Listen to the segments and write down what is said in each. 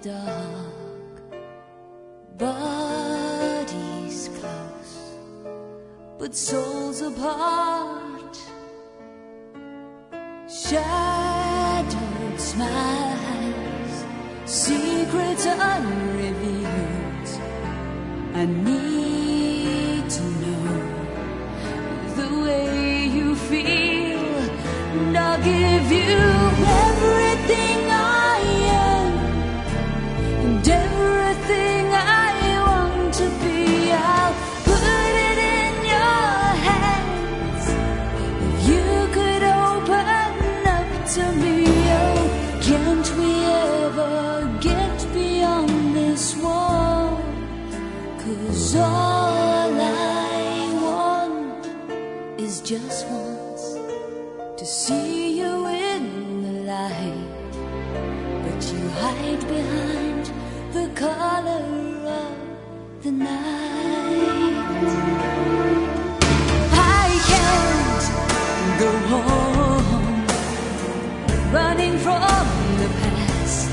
dark, bodies close, but souls apart. Shadowed smiles, secrets unrevealed. I need to know the way you feel, and I'll give you everything I am and everything I want to be. I'll put it in your hands. If you could open up to me, oh, can't we ever get beyond this wall? 'Cause all I want is just once to see you in the light, but you hide behind the color of the night. I can't go home, running from the past.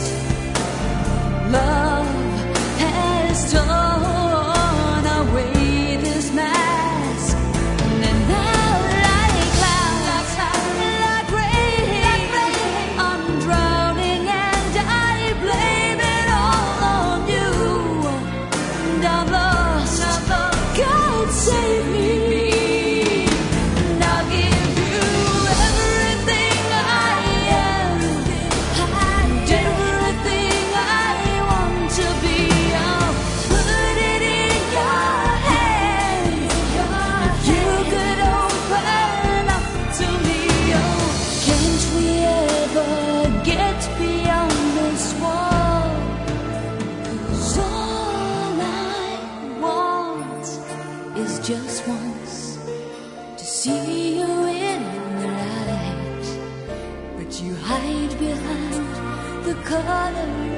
Love has torn away this mask, and now like clouds, like rain, I'm drowning and I blame it all on you. And I'm lost, God save me. And I'll give you everything I am and everything I want to be. I'll put it in your hands. If you could open up to me, oh, can't we ever get beyond this wall? 'Cause all I want is just once to see you in the light, but you hide behind the color